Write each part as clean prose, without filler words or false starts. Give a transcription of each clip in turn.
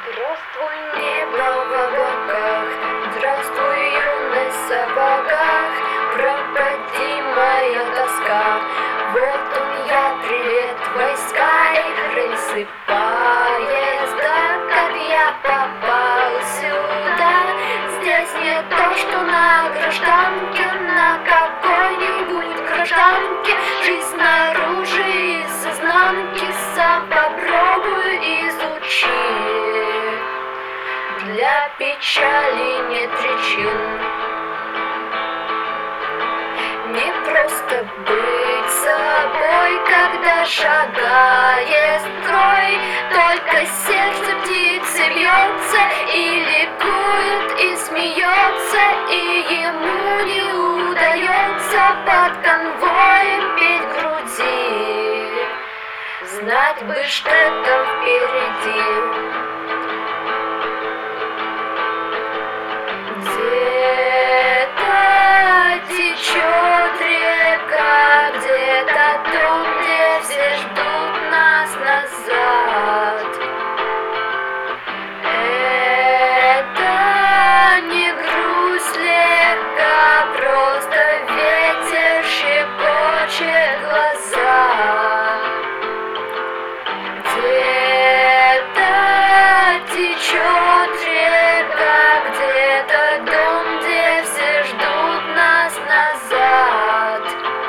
Здравствуй, небо в облаках, здравствуй, юность в сапогах, пропади моя тоска. Вот он я, привет, войска и рельсы поезда. Как я попал сюда? Здесь не то, что на гражданке, на какой-нибудь гражданке. Жизнь снаружи и с изнанки, сам попробую изучить. Для печали нет причин. Не просто быть собой, когда шагает строй. Только сердце птицы бьется и ликует, и смеется, и ему не удается под конвоем петь в груди. Знать бы, что там впереди. Где-то течет река, где-то дом, где все ждут нас назад. Это не грусть слегка, просто ветер щекочет глаза. Где-то течет река, где-то дом, где все ждут нас назад.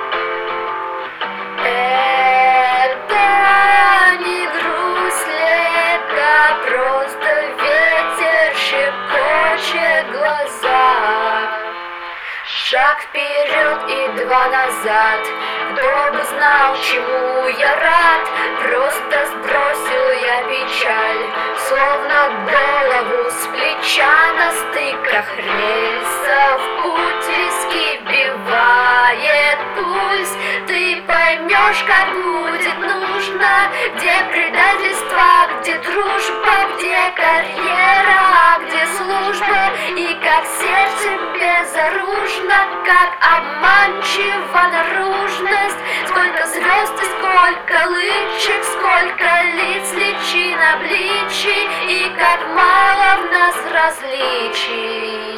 Это не грусть слегка, просто ветер щекочет глаза. Шаг вперед и два назад. Кто бы знал, чему я рад, просто сбросил я печаль, словно голову с плеча. На стыках рельсов путь, виски вбивает пульс. Ты поймешь, как будет нужно, где предательство, где дружба, где карьера, а где служба. И как сердце безоружно, как обманчива наружность. Сколько звезд и сколько лычек, сколько лиц, личин, обличий, и как мало в нас различий.